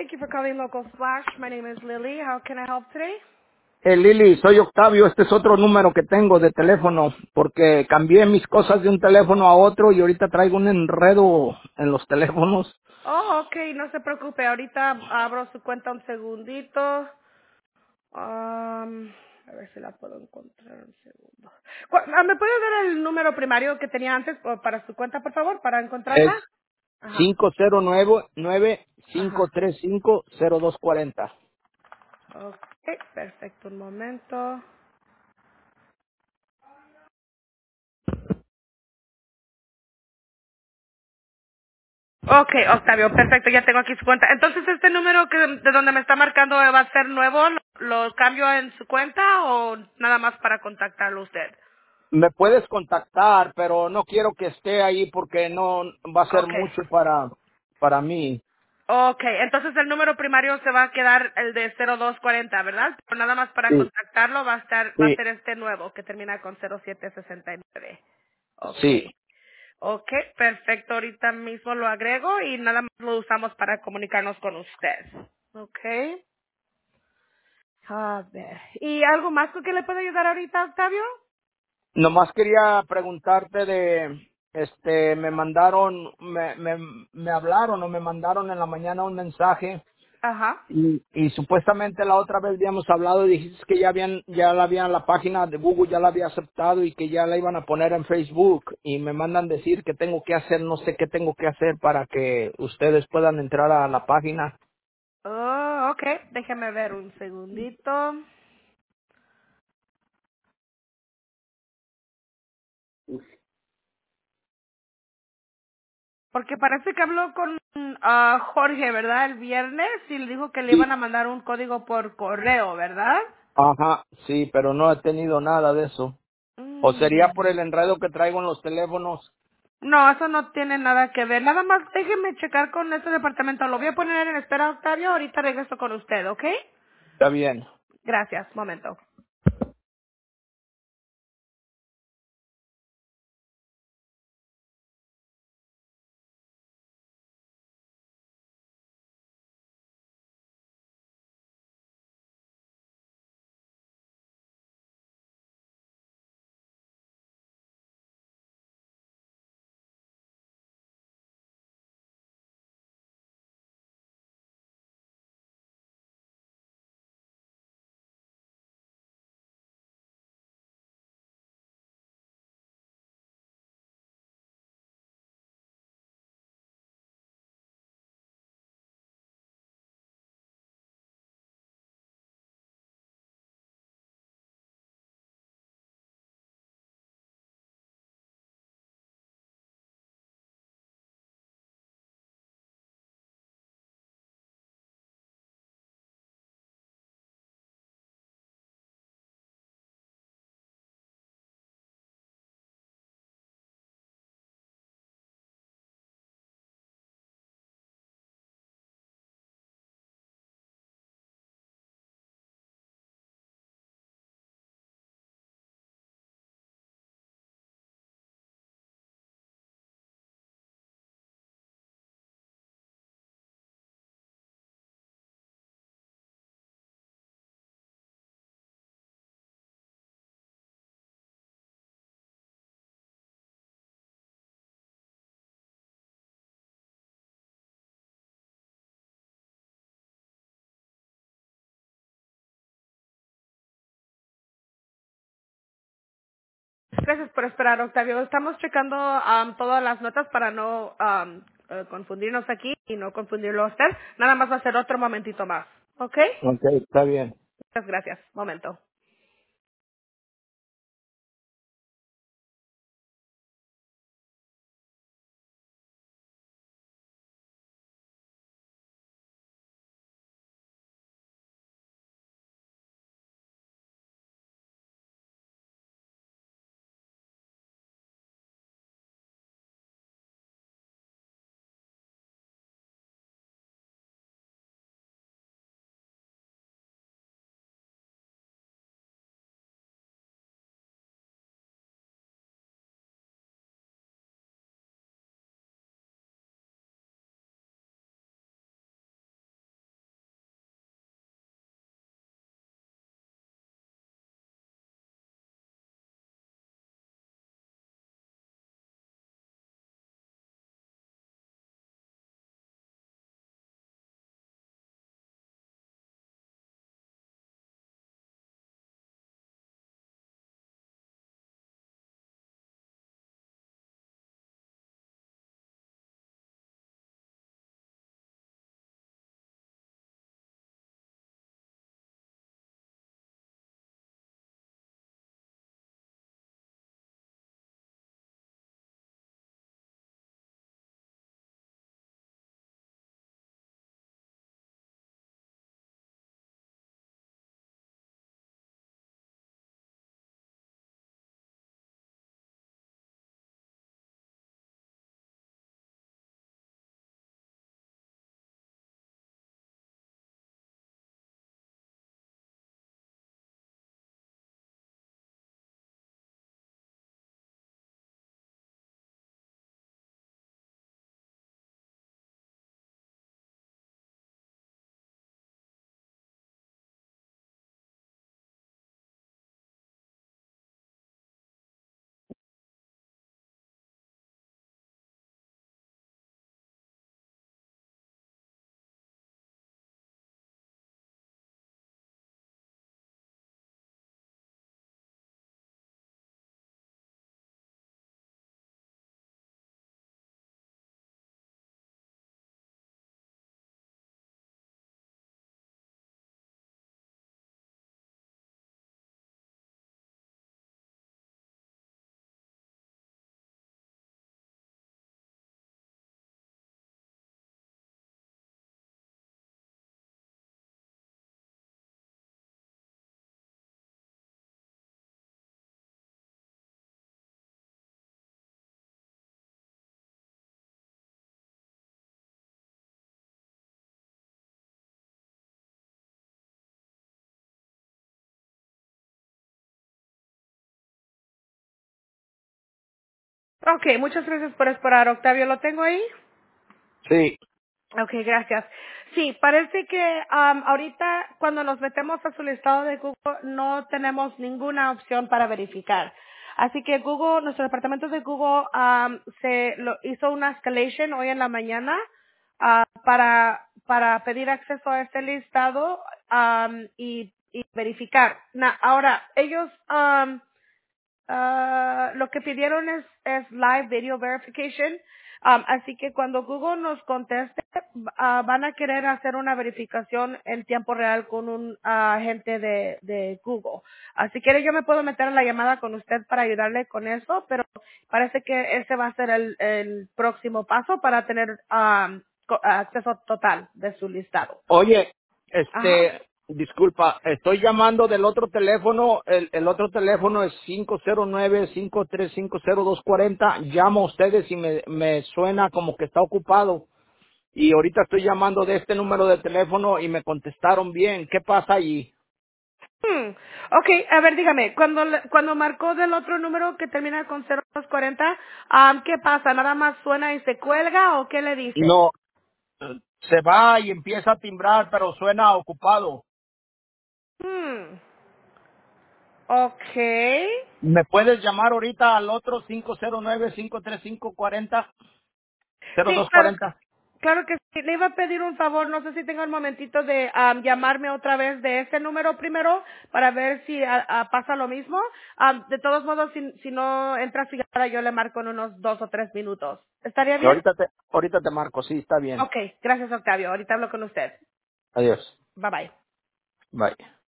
Thank you for calling Local Flash. My name is Lily. How can I help today? Lili, soy Octavio. Este es otro número que tengo de teléfono porque cambié mis cosas de un teléfono a otro y ahorita traigo un enredo en los teléfonos. Oh, okay, no se preocupe. Ahorita abro su cuenta un segundito. A ver si la puedo encontrar un segundo. ¿Me puede dar el número primario que tenía antes para su cuenta, por favor, para Es encontrarla? Ajá, 509-535-0240. Okay, perfecto, un momento. Okay, Octavio, perfecto, ya tengo aquí su cuenta. Entonces, ¿este número de donde me está marcando va a ser nuevo? ¿Lo cambio en su cuenta o nada más para contactarlo usted? Me puedes contactar, pero no quiero que esté ahí porque no va a ser Okay. mucho para mí. Okay, entonces el número primario se va a quedar el de 0240, ¿verdad? Pero nada más para Sí, contactarlo va a sí, ser este nuevo que termina con 0769. sí. Okay. Okay, perfecto, ahorita mismo lo agrego y nada más lo usamos para comunicarnos con usted. Okay. A ver. ¿Y algo más con que le puedo ayudar ahorita, Octavio? Nomás quería preguntarte me hablaron o me mandaron en la mañana un mensaje Ajá. y supuestamente la otra vez habíamos hablado y dijiste que la página de Google ya la había aceptado y que ya la iban a poner en Facebook y me mandan decir que tengo que hacer, no sé qué tengo que hacer para que ustedes puedan entrar a la página. Oh, okay. Déjeme ver un segundito. Porque parece que habló con Jorge, ¿verdad? El viernes y le dijo que le iban Sí, a mandar un código por correo, ¿verdad? ajá, sí, pero no he tenido nada de eso. O sería Mm. por el enredo que traigo en los teléfonos. No, eso no tiene nada que ver. Nada más déjeme checar con este departamento. Lo voy a poner en espera, Octavio. Ahorita regreso con usted, ¿ok? Está bien. Gracias. Momento. Gracias por esperar, Octavio. Estamos checando todas las notas para no confundirnos aquí y no confundirlo a usted. Nada más va a ser otro momentito más. ¿Ok? Ok, está bien. Muchas gracias. Momento. Ok, muchas gracias por esperar, Octavio. ¿Lo tengo ahí? Sí. Ok, gracias. Sí, parece que ahorita cuando nos metemos a su listado de Google no tenemos ninguna opción para verificar. Así que Google, nuestro departamento de Google hizo una escalation hoy en la mañana para pedir acceso a este listado y verificar. Ahora, ellos lo que pidieron es live video verification. Así que cuando Google nos conteste, van a querer hacer una verificación en tiempo real con un agente de Google. Así que yo me puedo meter en la llamada con usted para ayudarle con eso, pero parece que ese va a ser el próximo paso para tener acceso total de su listado. Oye, Ajá. disculpa, estoy llamando del otro teléfono, el otro teléfono es 509-5350240. Llamo a ustedes y me suena como que está ocupado. Y ahorita estoy llamando de este número de teléfono y me contestaron bien. ¿Qué pasa allí? Hmm. Ok, a ver, dígame, cuando marcó del otro número que termina con 0240, ¿qué pasa? ¿Nada más suena y se cuelga o qué le dice? No, se va y empieza a timbrar, pero suena ocupado. Hmm. Ok. ¿Me puedes llamar ahorita al otro 509-535-40? Sí, claro, 0240. claro que sí. Le iba a pedir un favor, no sé si tenga un momentito de llamarme otra vez de ese número primero para ver si pasa lo mismo. De todos modos, si no entra fijada, yo le marco en unos 2 o 3 minutos. ¿Estaría Y bien? ahorita te marco, sí, está bien. Ok, gracias Octavio. Ahorita hablo con usted. Adiós. Bye bye. Bye.